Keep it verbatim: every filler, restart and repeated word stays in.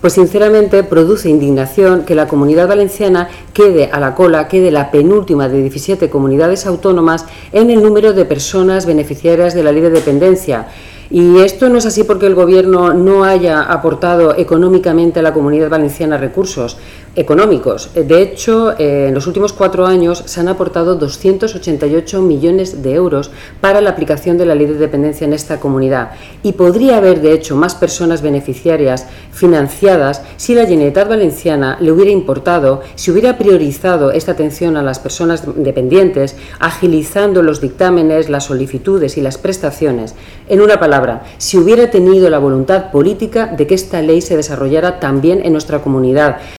Pues sinceramente produce indignación que la Comunidad Valenciana quede a la cola, quede la penúltima de diecisiete comunidades autónomas en el número de personas beneficiarias de la Ley de Dependencia. Y esto no es así porque el Gobierno no haya aportado económicamente a la Comunidad Valenciana recursos económicos. De hecho, eh, en los últimos cuatro años se han aportado doscientos ochenta y ocho millones de euros para la aplicación de la Ley de Dependencia en esta comunidad. Y podría haber, de hecho, más personas beneficiarias financiadas si la Generalitat Valenciana le hubiera importado, si hubiera priorizado esta atención a las personas dependientes, agilizando los dictámenes, las solicitudes y las prestaciones. En una palabra, si hubiera tenido la voluntad política de que esta ley se desarrollara también en nuestra comunidad,